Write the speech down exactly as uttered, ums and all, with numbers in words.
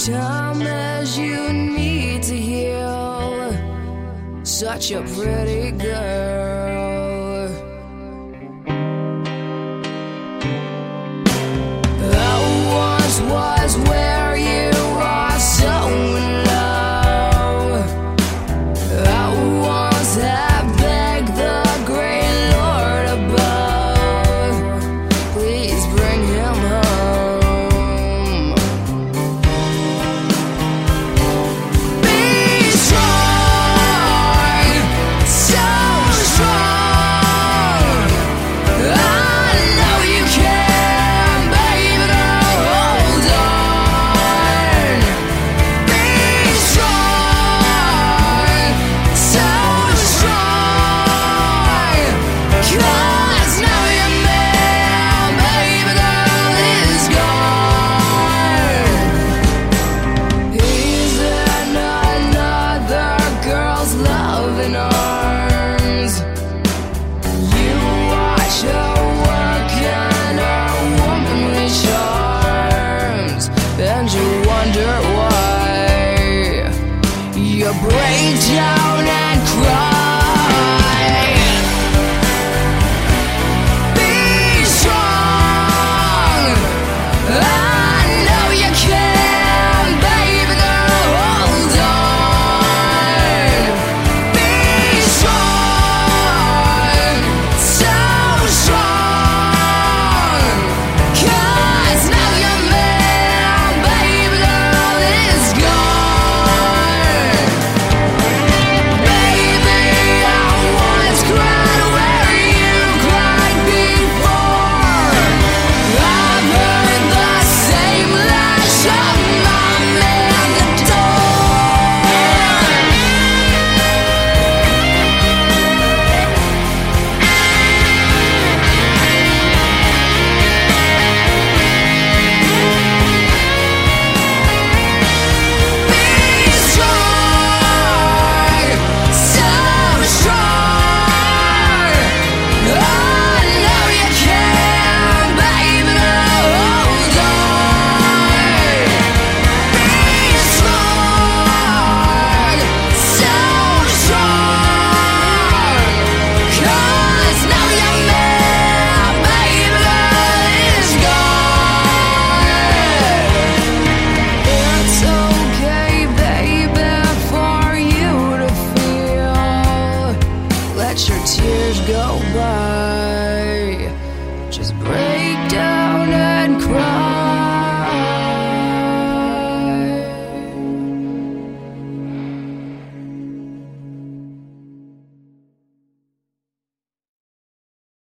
time as you need to heal. Such a pretty girl. I once was where you are, so in love. I once had begged the great Lord above, please bring him home. Be strong, so strong. I know you can, baby, now hold on. Be strong, so strong. 'Cause now your man, baby girl, is gone. He's in another girl's loving arms. You watch her work in her womanly charms, and you wonder why you break down and cry. Be strong, I know you can, baby girl, hold on. Be strong, so strong. 'Cause now your man, baby girl, is gone. Baby, I once cried where you cried before. I've heard the same lie, shut my man the door. Be strong, so strong. I know you can, baby, now hold on. Be strong, so strong. 'Cause now your man, baby girl, is gone. It's okay, baby, for you to feel. Let your tears go by.